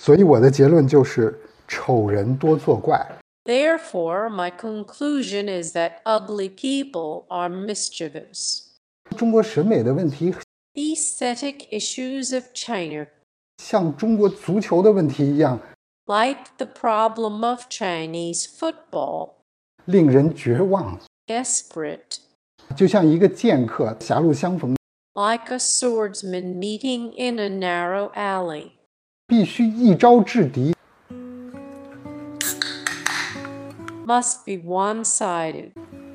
所以我的结论就是丑人多作怪。 Therefore, my conclusion is that ugly people are mischievous. 中国审美的问题 The aesthetic issues of China, 像中国足球的问题一样， like the problem of Chinese football, 令人绝望， desperate, 就像一个剑客狭路相逢， like a swordsman meeting in a narrow alley. 必须一招制敌。 Must be one-sided.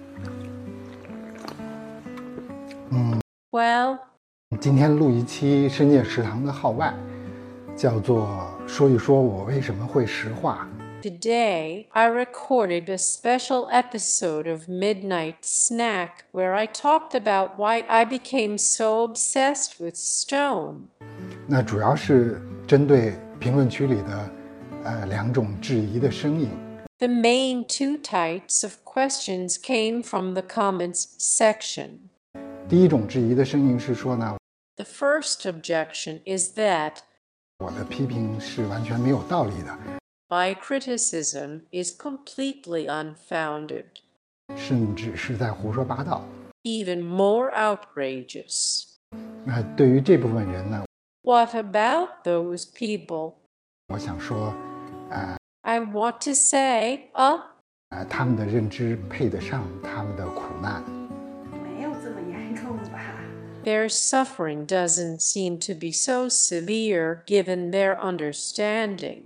Well, 今天录一期深夜食堂的号外，叫做说一说我为什么会石化。 today I recorded a special episode of Midnight Snack where I talked about why I became so obsessed with stone. 那主要是针对评论区里的两种质疑的声音。 The main two types of questions came from the comments section. 第一种质疑的声音是说呢， The first objection is that 我的批评是完全没有道理的， my criticism is completely unfounded, 甚至是在胡说八道。 even more outrageous. 对于这部分人呢， What about those people? 我想说， I want to say, 他们的认知配得上他们的苦难。 没有这么严重吧？ their suffering doesn't seem to be so severe given their understanding.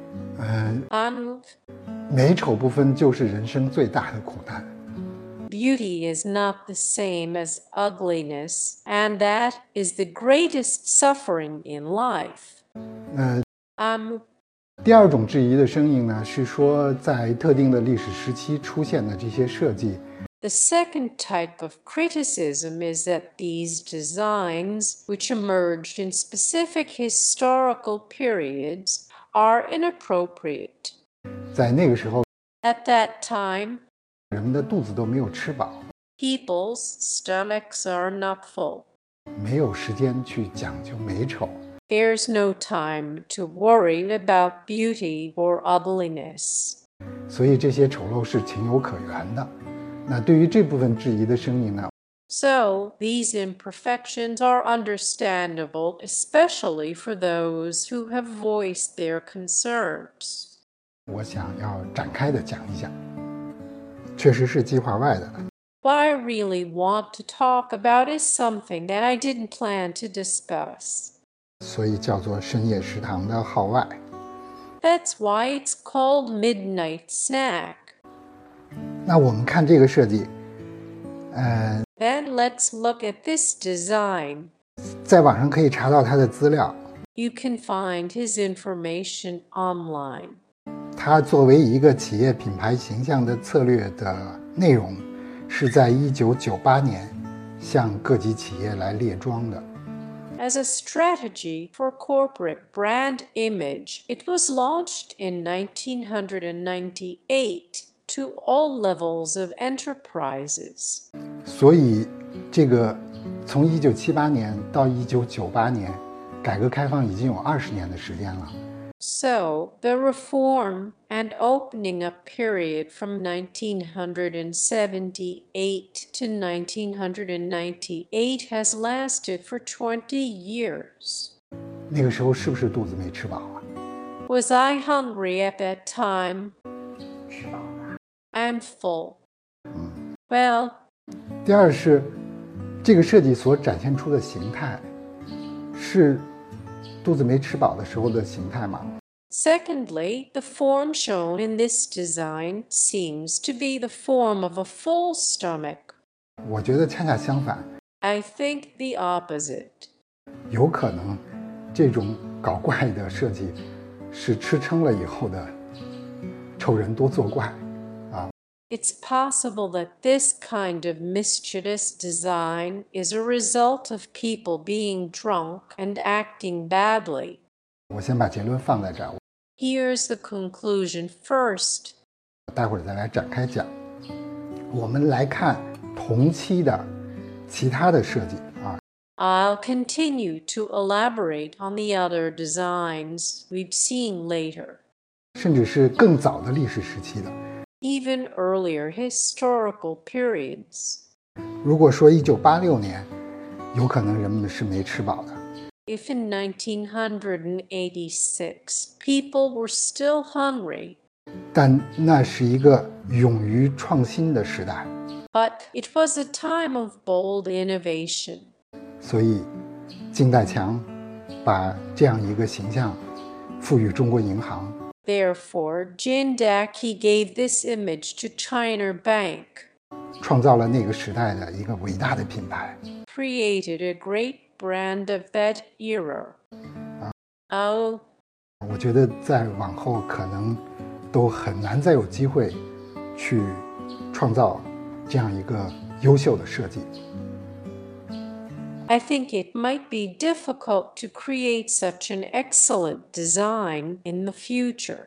美丑不分就是人生最大的苦难。 Beauty is not the same as ugliness, and that is the greatest suffering in life. 第二种质疑的声音呢，是说在特定的历史时期出现的这些设计， The second type of criticism is that these designs, which emerged in specific historical periods, are inappropriate. 在那个时候， At that time, 人们的肚子都没有吃饱， people's stomachs are not full. 没有时间去讲究美丑。 There's no time to worry about beauty or ugliness. 所以这些丑陋是情有可原的。那对于这部分质疑的声音呢， So, these imperfections are understandable, especially for those who have voiced their concerns. 我想要展开的讲一讲，确实是计划外的。 What I really want to talk about is something that I didn't plan to discuss. 所以叫做深夜食堂的号外。 That's why it's called Midnight Snack. 那我们看这个设计， Then let's look at this design. 在网上可以查到它的资料。 You can find his information online. 它作为一个企业品牌形象的策略的内容，是在1998年向各级企业来列装的。 As a strategy for corporate brand image, it was launched in 1998 to all levels of enterprises. 所以，这个从1978年到1998年，改革开放已经有20年的时间了。 So, the reform and opening up period from 1978 to 1998 has lasted for 20 years. 那个时候是不是肚子没吃饱啊？ Was I hungry at that time? 吃饱了。 I'm full. Well, 第二是，这个设计所展现出的形态，是肚子没吃饱的时候的形态吗？ secondly, the form shown in this design seems to be the form of a full stomach. 我觉得恰恰相反， I think the opposite. 有可能这种搞怪的设计是吃撑了以后的丑人多作怪啊。 It's possible that this kind of mischievous design is a result of people being drunk and acting badly. 我先把结论放在这儿， Here's the conclusion first. 待会儿再来展开讲。我们来看同期的其他的设计啊， I'll continue to elaborate on the other designs we've seen later, 甚至是更早的历史时期的。 even earlier historical periods. 如果说1986年，有可能人们是没吃饱的。 If in 1986 people were still hungry, 但那是一个勇于创新的时代， but it was a time of bold innovation. 所以金代强把这样一个形象赋予中国银行， Therefore, Jindaki gave this image to China Bank, 创造了那个时代的一个伟大的品牌。 created a great brand of that era. Oh, 我觉得在往后可能都很难再有机会去创造这样一个优秀的设计。 I think it might be difficult to create such an excellent design in the future.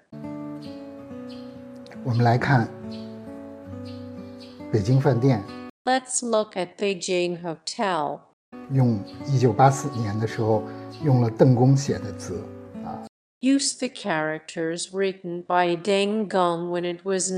我们来看北京饭店， Let's look at Beijing Hotel. 用1984年的时候用了邓公写的字， Use the characters written by Deng Gong when it was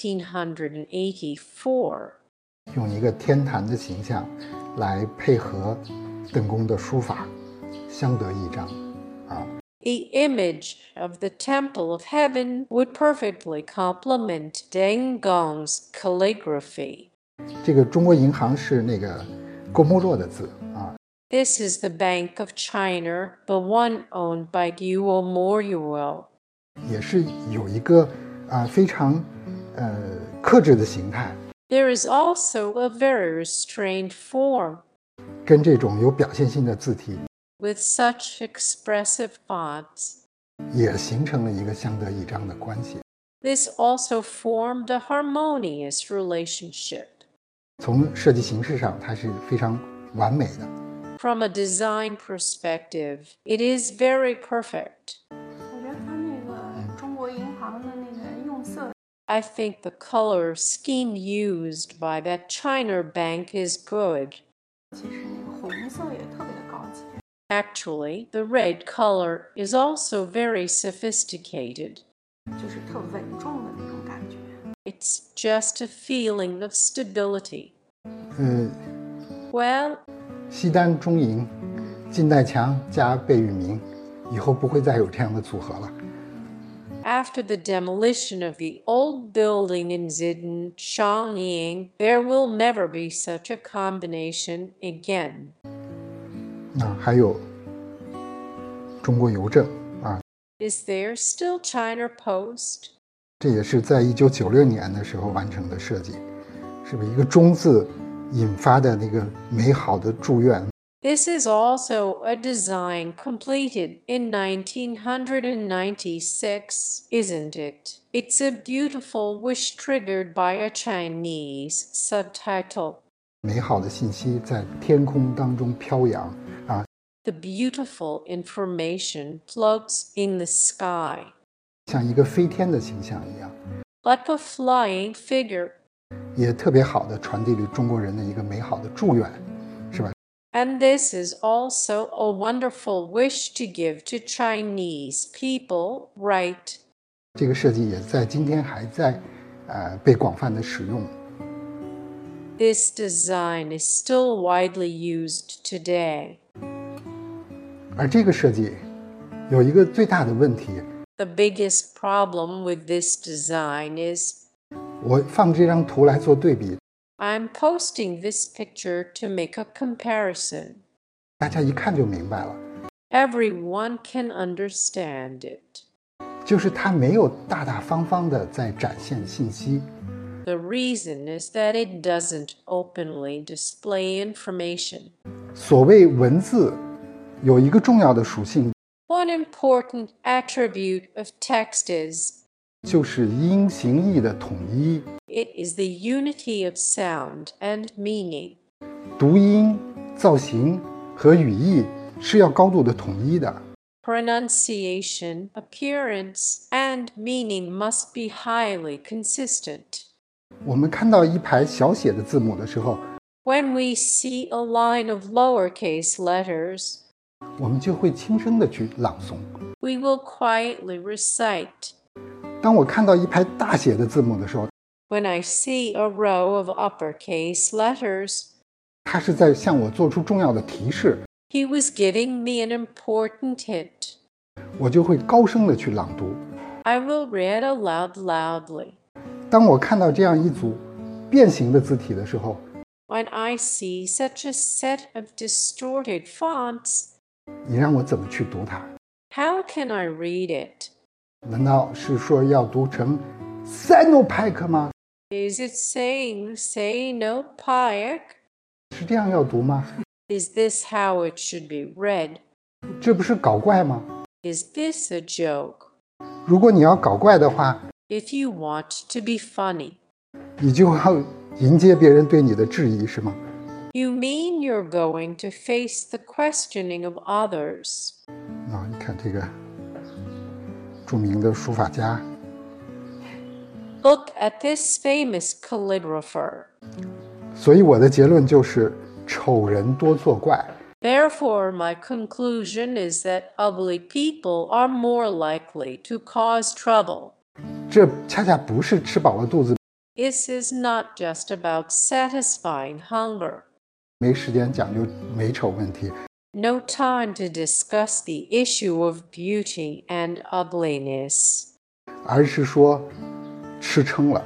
1984. 用一个天坛的形象来配合邓公的书法，相得益彰。 The image of the Temple of Heaven would perfectly complement Deng Gong's calligraphy. 这个中国银行是那个郭沫若的字啊， This is the Bank of China, the one owned by Guo Moryuo. 也是有一个非常克制的形态， There is also a very restrained form, 跟这种有表现性的字体 with such expressive fonts. 也形成了一个相得益彰的关系。 This also formed a harmonious relationship. 从设计形式上，它是非常完美的。 From a design perspective, it is very perfect. 我觉得它那个中国银行的那个用色， I think the color scheme used by that China Bank is good. 其实那个红色也特别的高级。 Actually, the red color is also very sophisticated. 就是特稳重的那种感觉。 It's just a feeling of stability. 嗯， Well, 西单中银，金代强加贝聿铭，以后不会再有这样的组合了。 after the demolition of the old building in Zidan, Xiangying, there will never be such a combination again. 还有中国邮政啊， Is there still China Post? 这也是在1996年的时候完成的设计，是不是一个中字引发的那个美好的祝愿？ This is also a design completed in 1996, isn't it? It's a beautiful wish triggered by a Chinese subtitle. 美好的信息在天空当中飘扬啊， The beautiful information floats in the sky, 像一个飞天的形象一样， like a flying figure. 也特别好的传递了中国人的一个美好的祝愿，是吧？ And this is also a wonderful wish to give to Chinese people, right? 这个设计也在今天还在被广泛的使用。 This design is still widely used today. 而这个设计有一个最大的问题， The biggest problem with this design is 我放这张图来做对比， I'm posting this picture to make a comparison. 大家一看就明白了， Everyone can understand it. 就是它没有大大方方的在展现信息， The reason is that it doesn't openly display information. 所谓文字有一个重要的属性， One important attribute of text is 就是音形义的统一， it is the unity of sound and meaning. 读音、造型和语义是要高度的统一的。 Pronunciation, appearance, and meaning must be highly consistent. 我们看到一排小写的字母的时候， When we see a line of lowercase letters, 我们就会轻声地去朗诵。 we will quietly recite. 当我看到一排大写的字母的时候， When I see a row of uppercase letters, 它是在向我做出重要的提示， he was giving me an important hint. 我就会高声地去朗读。 I will read aloud loudly. 当我看到这样一组变形的字体的时候， When I see such a set of distorted fonts, 你让我怎么去读它？ how can I read it? 难道是说要读成 Sinopec 吗？ Is it saying Sinopec? 是这样要读吗？ Is this how it should be read? 这不是搞怪吗？ Is this a joke? 如果你要搞怪的话， If you want to be funny, 你就要迎接别人对你的质疑，是吗？ you mean you're going to face the questioning of others. 你看这个著名的书法家， Look at this famous calligrapher. 所以我的结论就是丑人多作怪。 Therefore, my conclusion is that ugly people are more likely to cause trouble. 这恰恰不是吃饱了肚子， This is not just about satisfying hunger. 没时间讲究美丑问题， No time to discuss the issue of beauty and ugliness. 而是说吃撑了。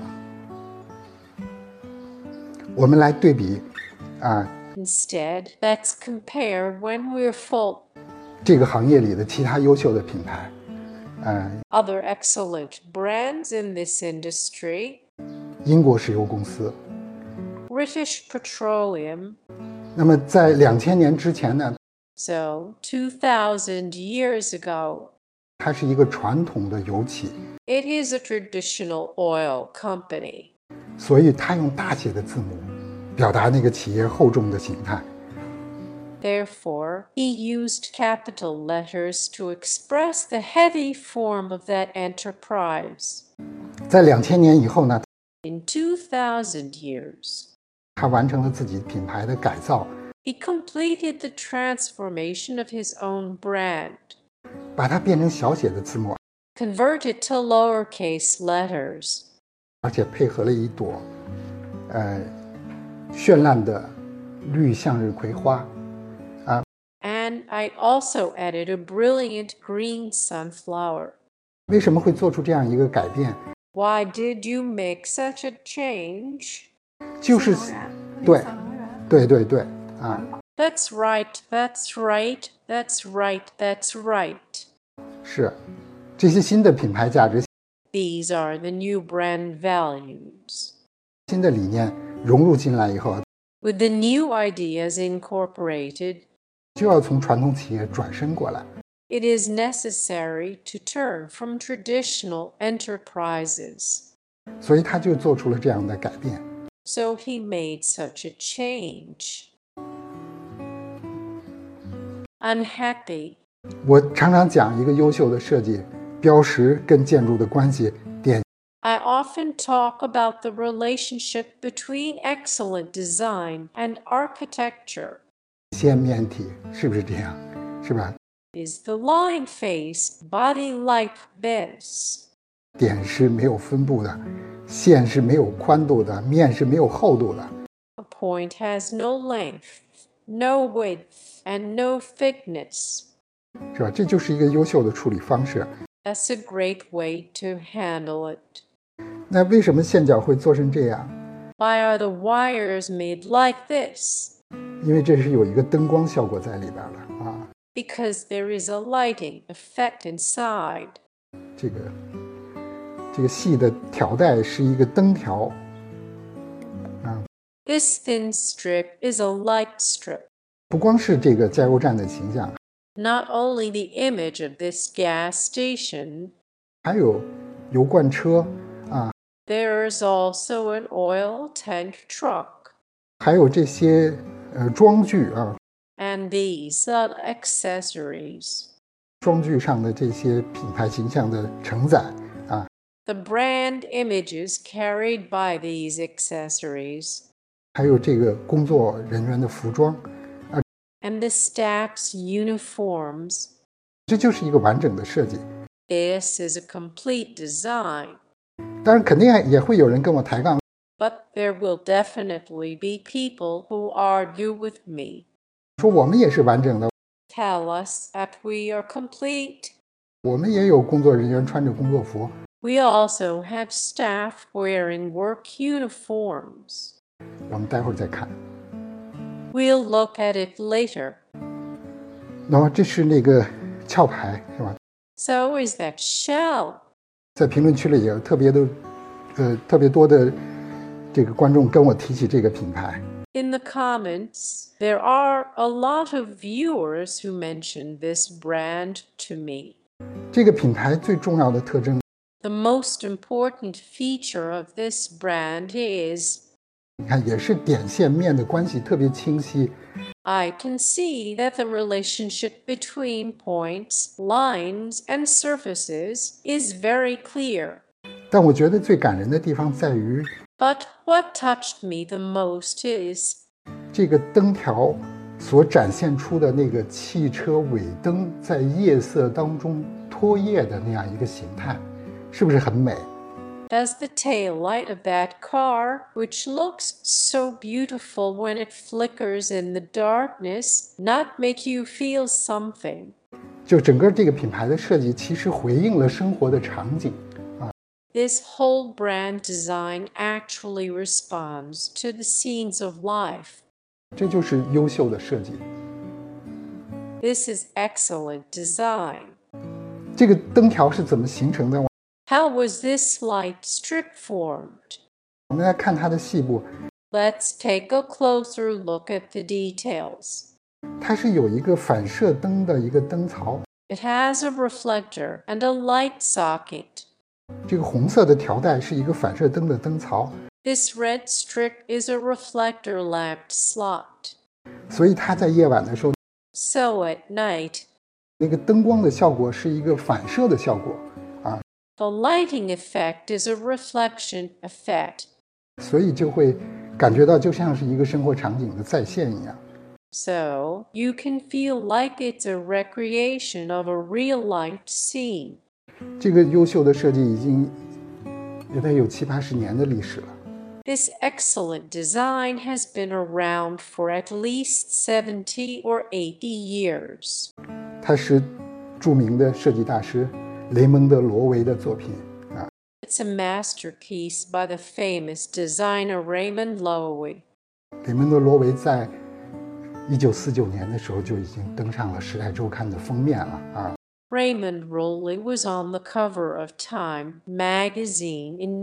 我们来对比 Instead, let's compare when we're full. 这个行业里的其他优秀的品牌， Other excellent brands in this industry, 英国石油公司。 British Petroleum. 那么在2000年之前呢， So, 2,000 years ago, 它是一个传统的油企， it is a traditional oil company. 所以它用大写的字母表达那个企业厚重的形态。 Therefore, he used capital letters to express the heavy form of that enterprise. 在2000年以后呢， In 2,000 years, 他完成了自己品牌的改造， he completed the transformation of his own brand, 把它变成小写的字母， converted to lowercase letters, 而且配合了一朵绚烂的绿向日葵花。 and I also added a brilliant green sunflower. 为什么会做出这样一个改变？ Why did you make such a change? 就是自能源对绿色能源对对对啊， That's right, that's right, that's right, that's right. 是这些新的品牌价值、 These are the new brand values. 新的理念融入进来以后， With the new ideas incorporated, 就要从传统企业转身过来。 it is necessary to turn from traditional enterprises. 所以他就做出了这样的改变。 So he made such a change. Unhappy. 我常常讲一个优秀的设计，标识跟建筑的关系，典 I often talk about the relationship between excellent design and architecture. 线面体，是不是这样？是吧？ Is the line faced body like this? 点是没有分布的，线是没有宽度的，面是没有厚度的。 A point has no length, no width, and no thickness. 是吧？这就是一个优秀的处理方式。 That's a great way to handle it. 那为什么线脚会做成这样？ Why are the wires made like this? 因为这是有一个灯光效果在里边的啊。 Because there is a lighting effect inside. 这个细的条带是一个灯条啊， This thin strip is a light strip. 不光是这个加油站的形象， Not only the image of this gas station, 还有油罐车啊， there is also an oil tank truck. 还有这些装具啊， And these are accessories. 装具上的这些品牌形象的承载啊， The brand images carried by these accessories 还有这个工作人员的服装， and the staff's uniforms. 这就是一个完整的设计。 This is a complete design. 当然肯定也会有人跟我抬杠， But there will definitely be people who argue with me. 说我们也是完整的， Tell us that we are complete. 我们也有工作人员穿着工作服， We also have staff wearing work uniforms. 我们待会儿再看。 We'll look at it later. 然后这是那个壳牌是吧？ So is that shell. 在评论区里也有特别多的这个观众跟我提起这个品牌。 In the comments, there are a lot of viewers who mention this brand to me. 这个品牌最重要的特征， The most important feature of this brand is 你看也是点线面的关系特别清晰， I can see that the relationship between points, lines, and surfaces is very clear. 但我觉得最感人的地方在于 But what touched me the most is 这个灯条所展现出的那个汽车尾灯在夜色当中脱夜的那样一个形态，是不是很美？ Does the taillight of that car, which looks so beautiful when it flickers in the darkness, not make you feel something? 就整个这个品牌的设计其实回应了生活的场景。 This whole brand design actually responds to the scenes of life. 这就是优秀的设计。 This is excellent design. 这个灯条是怎么形成的？ How was this light strip formed? 我们来看它的细部， Let's take a closer look at the details. 它是有一个反射灯的一个灯槽， It has a reflector and a light socket. 这个红色的条带是一个反射灯的灯槽， This red strip is a reflector lamp slot. 所以它在夜晚的时候， So at night, 那个灯光的效果是一个反射的效果， the lighting effect is a reflection effect. 所以就会感觉到就像是一个生活场景的再现一样。 So you can feel like it's a recreation of a real-life scene. 这个优秀的设计已经也得有70、80年的历史了。 This excellent design has been around for at least 70 or 80 years. 它是著名的设计大师雷蒙德·罗维的作品啊。 It's a masterpiece by the famous designer Raymond Loewy. 雷蒙德·罗维在1949年的时候就已经登上了《时代周刊》的封面了啊。 Raymond Loewy was on the cover of Time magazine in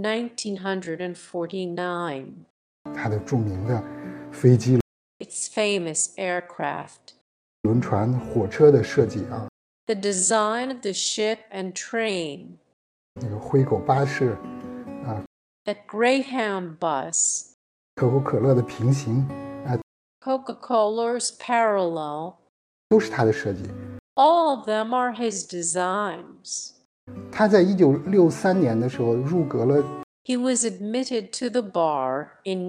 1949. 他的著名的飞机、 Its famous aircraft, 轮船、火车的设计啊， the design of the ship and train, 那个灰狗巴士、 that Greyhound bus, 可口可乐的平行啊， Coca-Cola's parallel, 都是他的设计。 all of them are his designs. 他在1963年的时候入阁了 He was admitted to the bar in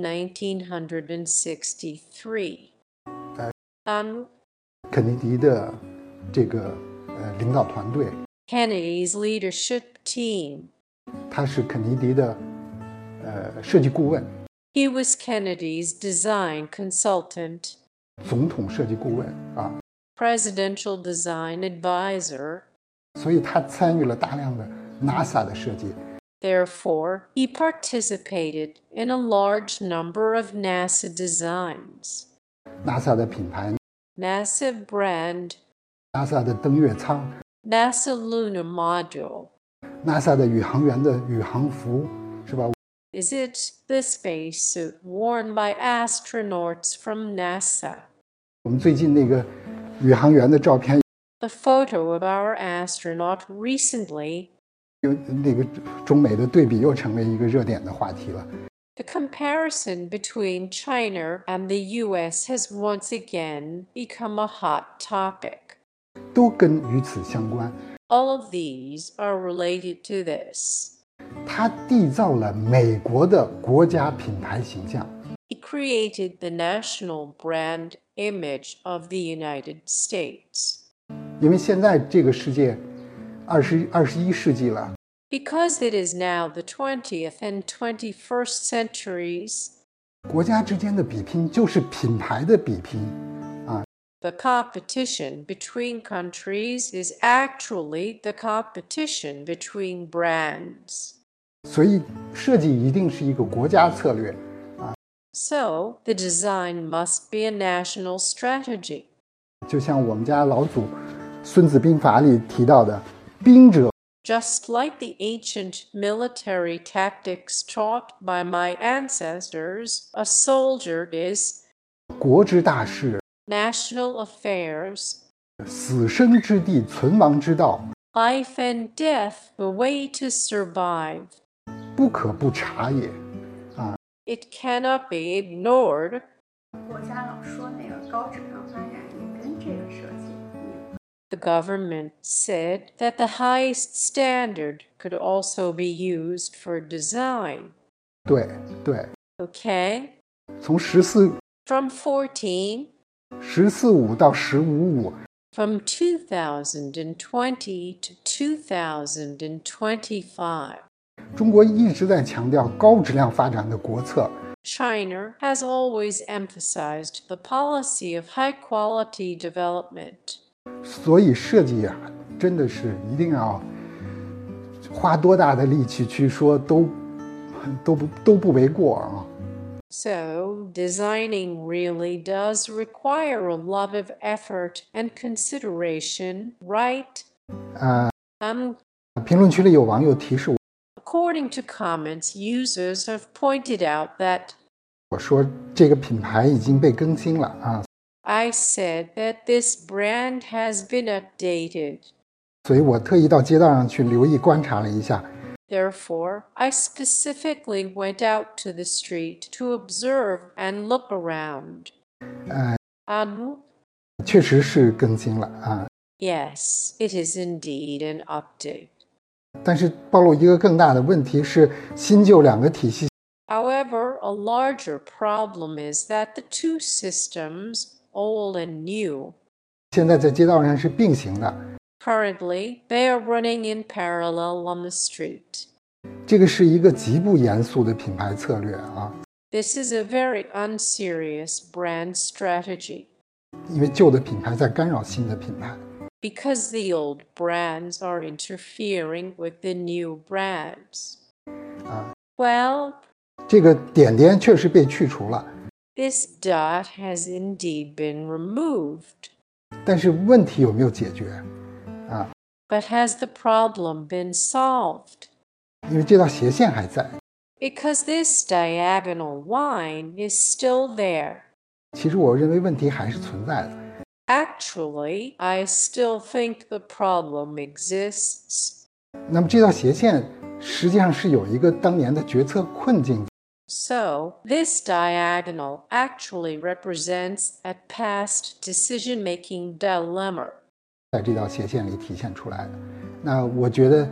1963. And 肯尼迪的这个领导团队， Kennedy's leadership team. 他是肯尼迪的设计顾问、 He was Kennedy's design consultant, 总统设计顾问啊， presidential design advisor. 所以他参与了大量的 NASA 的设计。 Therefore, he participated in a large number of NASA designs. NASA 的品牌、 NASA brand, NASA 的登月舱、 NASA lunar module. NASA 的宇航员的宇航服，是吧？ Is it the spacesuit worn by astronauts from NASA? 我们最近那个宇航员的照片， The photo of our astronaut recently, 那个中美的对比又成为一个热点的话题了。 the comparison between China and the US has once again become a hot topic. 都跟与此相关。 All of these are related to this. 它缔造了美国的国家品牌形象。 He created the national brand image of the United States. 因为现在这个世界21世纪了， Because it is now the 20th and 21st centuries, 国家之间的比拼就是品牌的比拼。 the competition between countries is actually the competition between brands. 所以设计一定是一个国家策略。 So, the design must be a national strategy. 就像我们家老祖《孙子兵法》里提到的，兵者 Just like the ancient military tactics taught by my ancestors, a soldier is 国之大事， national affairs, 死生之地，存亡之道， life and death, the way to survive. 不可不察也。 It cannot be ignored. 国家老说那个高质量发展也跟这个设计。 The government said that the highest standard could also be used for design. 对对， Okay? 从14.5 From 14, 到15.5， from 2020 to 2025, 中国一直在强调高质量发展的国策。 China has always emphasized the policy of high-quality development. 所以设计啊，真的是一定要花多大的力气去说都不为过啊。 So, designing really does require a lot of effort and consideration, right? 评论区里有网友提示我， According to comments, users have pointed out that 我说这个品牌已经被更新了啊， I said that this brand has been updated. 所以我特意到街道上去留意观察了一下。 Therefore, I specifically went out to the street to observe and look around. 确实是更新了啊， Yes, it is indeed an update. 但是暴露一个更大的问题是新旧两个体系 However, a larger problem is that the two systems, old and new, 现在在街道上是并行的， currently they are running in parallel on the street. 这个是一个极不严肃的品牌策略啊， This is a very unserious brand strategy 因为旧的品牌在干扰新的品牌。 because the old brands are interfering with the new brands. Well, 这个点点确实被去除了， this dot has indeed been removed. 但是问题有没有解决？ But has the problem been solved? 因为这道斜线还在。 Because this diagonal line is still there. 其实我认为问题还是存在的。 Actually, I still think the problem exists. 那么这道斜线实际上是有一个当年的决策困境， So, this diagonal actually represents a past decision-making dilemma. 在这道斜线里体现出来的。那我觉得，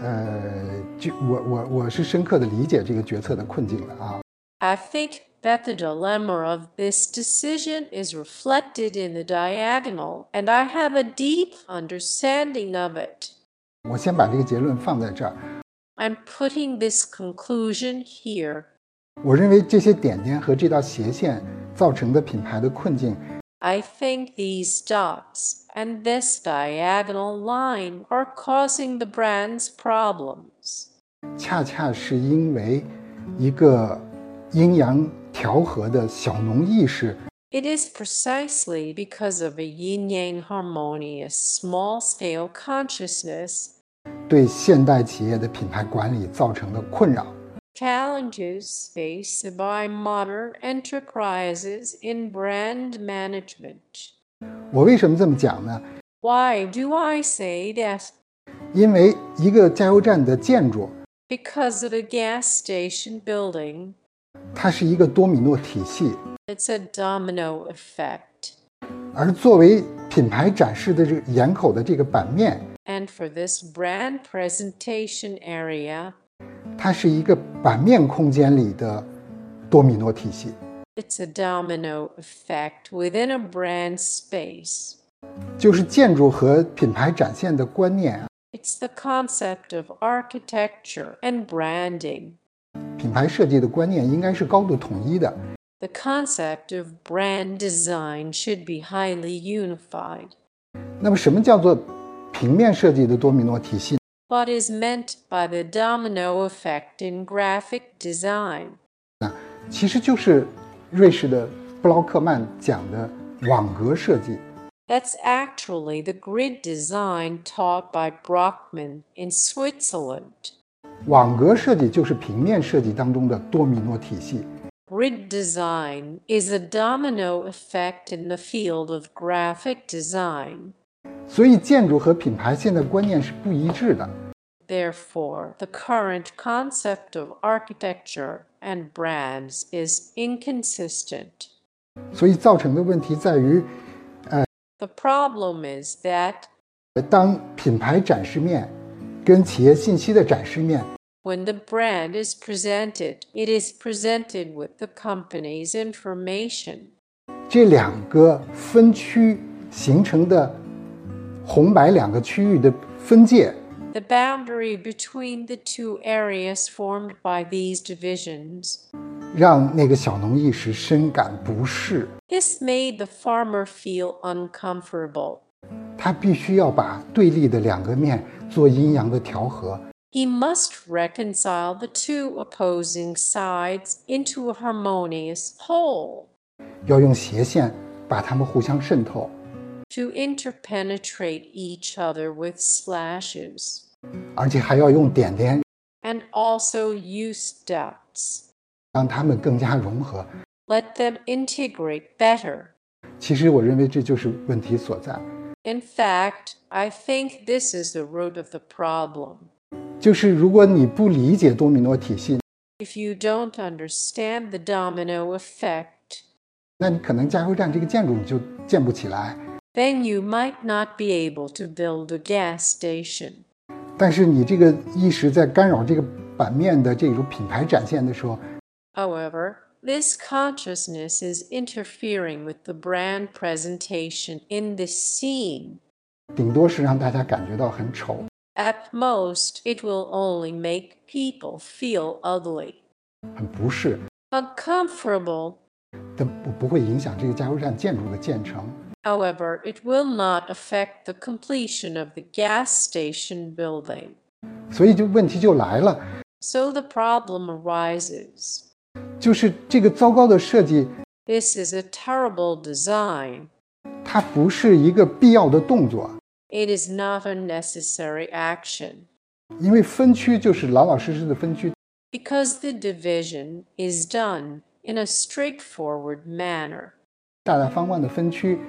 我是深刻的理解这个决策的困境的啊。 I think that the dilemma of this decision is reflected in the diagonal, and I have a deep understanding of it. 我先把这个结论放在这儿。 I'm putting this conclusion here. 我认为这些点点和这道斜线造成的品牌的困境， I think these dots and this diagonal line are causing the brand's problems. 恰恰是因为一个阴阳调和的小农意识， It is precisely because of a yin-yang harmonious small-scale consciousness, 对现代企业的品牌管理造成的困扰。 challenges faced by modern enterprises in brand management. 我为什么这么讲呢？ Why do I say that? 因为一个加油站的建筑， Because of a gas station building, 它是一个多米诺体系， it's a domino effect. 而作为品牌展示的这个檐口的这个版面， And for this brand presentation area, 它是一个版面空间里的多米诺体系。 It's a domino effect within a brand space. 就是建筑和品牌展现的观念。 It's the concept of architecture and branding. 品牌设计的观念应该是高度统一的。 The concept of brand design should be highly unified. 那么什么叫做平面设计的多米诺体系？ What is meant by the domino effect in graphic design? 其实就是瑞士的布劳克曼讲的网格设计。 That's actually the grid design taught by Brockman in Switzerland. 网格设计就是平面设计当中的多米诺体系。 Grid design is a domino effect in the field of graphic design. 所以建筑和品牌现在观念是不一致的。 Therefore, the current concept of architecture and brands is inconsistent. 所以造成的问题在于， The problem is that 当品牌展示面跟企业信息的展示面 when the brand is presented, it is presented with the company's information. 这两个分区形成的红白两个区域的分界， The boundary between the two areas formed by these divisions. 让那个小农一时深感不适。 This made the farmer feel uncomfortable. 他必须要把对立的两个面做阴阳的调和。 He must reconcile the two opposing sides into a harmonious whole. 要用斜线把它们互相渗透， To interpenetrate each other with slashes. 而且还要用点点 And also use dots. 让它们更加融合。 Let them integrate better. 其实我认为这就是问题所在， In fact, I think this is the root of the problem. 就是如果你不理解多米诺体系， If you don't understand the domino effect, 那你可能加油站这个建筑你就建不起来。 then you might not be able to build a gas station. 但是你这个意识在干扰这个版面的这种品牌展现的时候， However, this consciousness is interfering with the brand presentation in this scene. 顶多是让大家感觉到很丑， At most, it will only make people feel ugly, 很不适， uncomfortable. 但不会影响这个加油站建筑的建成。 However, it will not affect the completion of the gas station building. 所以问题就来了， So the problem arises. 就是这个糟糕的设计， This is a terrible design. 它不是一个必要的动作， It is not a necessary action. 因为分区就是老老实实的分区， Because the division is done in a straightforward manner. 大大方方的分区，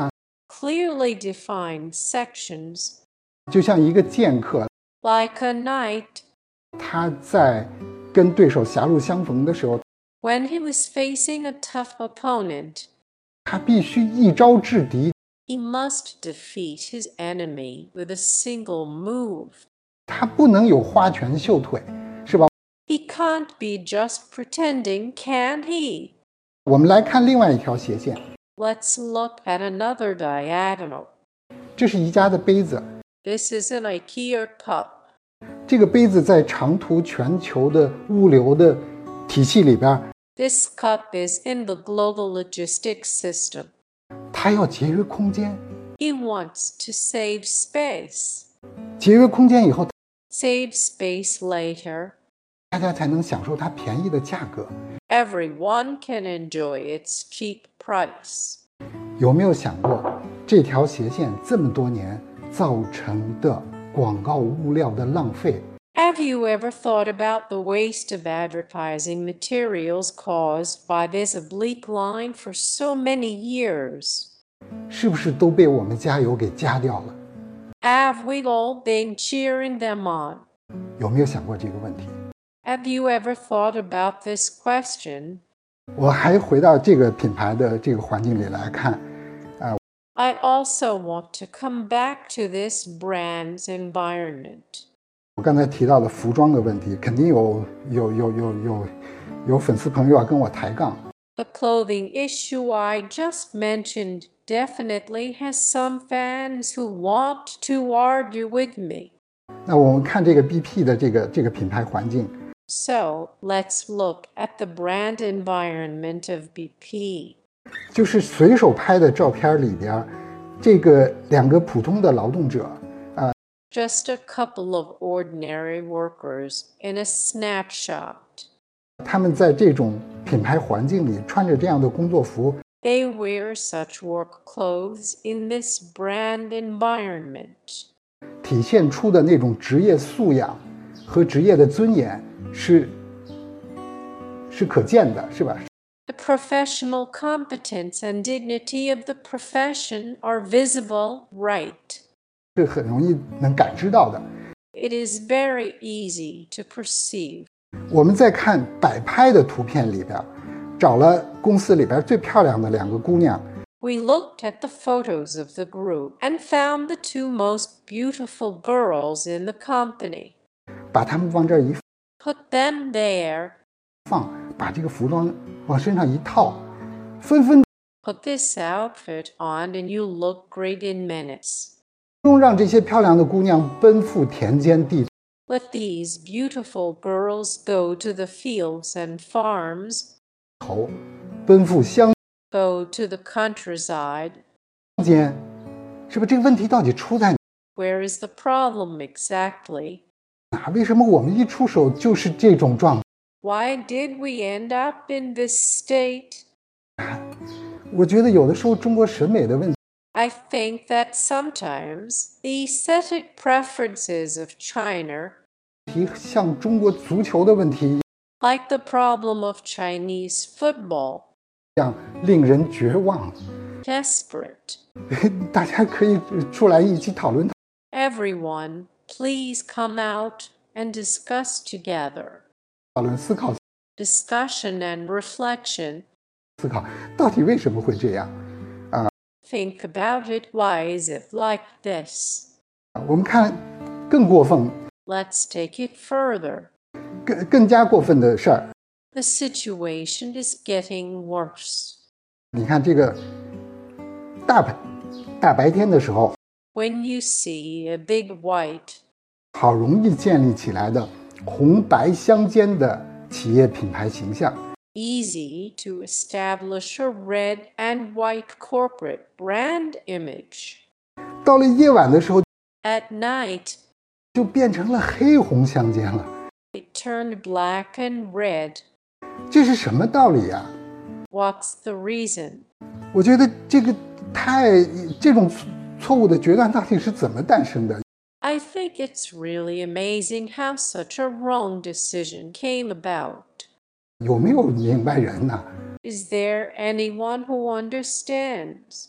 Clearly defined sections, 就像一个剑客， like a knight. 他在跟对手狭路相逢的时候， When he was facing a tough opponent, 他必须一招制敌， he must defeat his enemy with a single move. 他不能有花拳绣腿，是吧？ He can't be just pretending, can he? 我们来看另外一条斜线， Let's look at another diagonal. 这是宜家的杯子， This is an IKEA cup. 这个杯子在长途全球的物流的体系里边， This cup is in the global logistics system. 它要节约空间， He wants to save space. 节约空间以后， Save space later. 大家才能享受它便宜的价格。 Everyone can enjoy its cheap price. 有没有想过，这条斜线这么多年造成的广告物料的浪费？ Have you ever thought about the waste of advertising materials caused by this oblique line for so many years? 是不是都被我们加油给加掉了？ Have we all been cheering them on? 有没有想过这个问题？ Have you ever thought about this question? 我还回到这个品牌的这个环境里来看， I also want to come back to this brand's environment. 我刚才提到的服装的问题，肯定有粉丝朋友要跟我抬杠。 The clothing issue I just mentioned definitely has some fans who want to argue with me. 那我们看这个 BP 的这个品牌环境， So let's look at the brand environment of BP. 就是随手拍的照片里边，这个两个普通的劳动者， Just a couple of ordinary workers in a snapshot. 他们在这种品牌环境里穿着这样的工作服， They wear such work clothes in this brand environment. 体现出的那种职业素养和职业的尊严是可见的，是吧？ The professional competence and dignity of the profession are visible, right? 是很容易能感知到的。 It is very easy to perceive. 我们在看摆拍的图片里边，找了公司里边最漂亮的两个姑娘， We looked at the photos of the group and found the two most beautiful girls in the company. 把她们往这儿一 Put them there. 放，把这个服装往身上一套，纷纷 Put this outfit on and you look great in minutes. 中让这些漂亮的姑娘奔赴田间地 Let these beautiful girls go to the fields and farms, 头，奔赴乡 go to the countryside. 间，是不是这个问题到底出在 Where is the problem exactly? 哪？为什么我们一出手就是这种状态？ Why did we end up in this state? 我觉得有的时候中国审美的问题 I think that sometimes the aesthetic preferences of China, 像中国足球的问题 like the problem of Chinese football, 一样令人绝望。 desperate. 大家可以出来一起讨论 Everyone, please come out and discuss together. 思考 Discussion and reflection. 到底为什么会这样。 Think about it. Why is it like this? 我们看更过分 Let's take it further. 更加过分的事儿。 The situation is getting worse. 你看这个大白天的时候， When you see a big white, 好容易建立起来的红白相间的企业品牌形象， easy to establish a red and white corporate brand image. 到了夜晚的时候 At night, 就变成了黑红相间了。 it turned black and red. 这是什么道理呀？ What's the reason? 我觉得这种错误的决断到底是怎么诞生的？ I think it's really amazing how such a wrong decision came about. 有没有明白人呢？ Is there anyone who understands?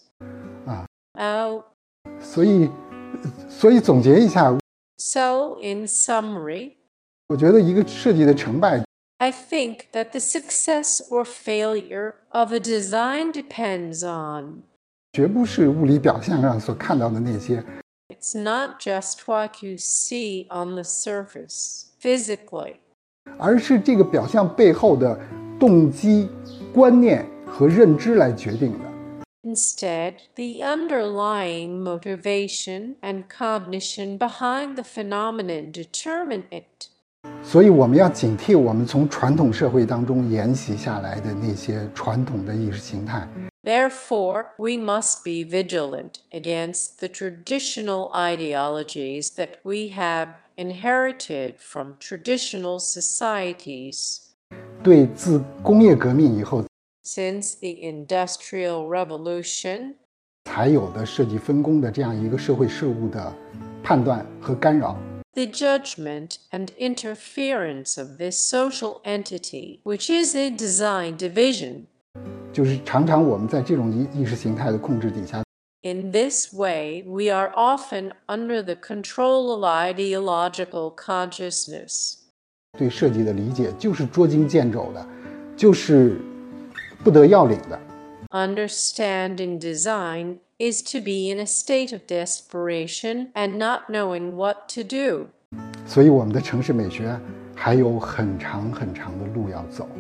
Oh, 所以总结一下， so in summary, 我觉得一个设计的成败 I think that the success or failure of a design depends on. 绝不是物理表象上所看到的那些， It's not just what you see on the surface, physically. 而是这个表象背后的动机、观念和认知来决定的。 Instead, the underlying motivation and cognition behind the phenomenon determine it. 所以我们要警惕我们从传统社会当中沿袭下来的那些传统的意识形态。 Therefore, we must be vigilant against the traditional ideologies that we have inherited from traditional societies. 对自工业革命以后 Since the Industrial Revolution, 才有的设计分工的这样一个社会事务的判断和干扰。 the judgment and interference of this social entity, which is a design division. 就是常常我们在这种意识形态的控制底下， In this way, we are often under the control of ideological consciousness. 对设计的理解就是捉襟见肘的，就是不得要领的。 Understanding design is to be in a state of desperation and not knowing what to do. 所以我们的城市美学还有很长很长的路要走。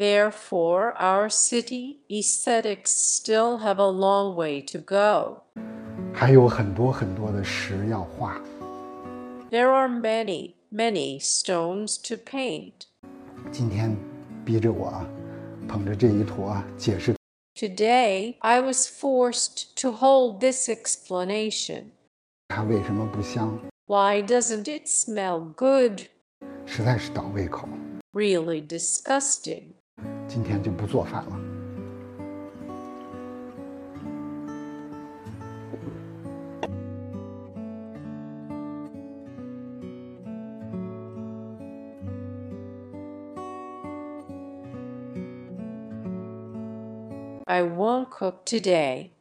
Therefore, our city aesthetics still have a long way to go. 还有很多很多的石要画。 There are many, many stones to paint. 今天逼着我捧着这一坨解释 Today, I was forced to hold this explanation. 它为什么不香， Why doesn't it smell good? 实在是倒胃口。 Really disgusting. 今天就不做饭了。 I won't cook today.